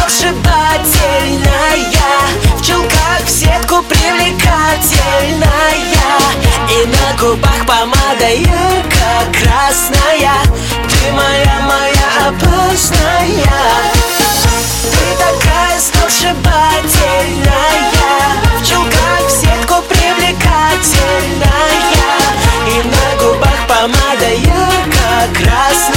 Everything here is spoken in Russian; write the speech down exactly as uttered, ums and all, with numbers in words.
сногсшибательная, в чулках в сетку привлекательная, и на губах помада ярко-красная. Ты моя, моя опасная. Ты такая сногсшибательная, в чулках в сетку привлекательная, и на губах помада ярко-красная.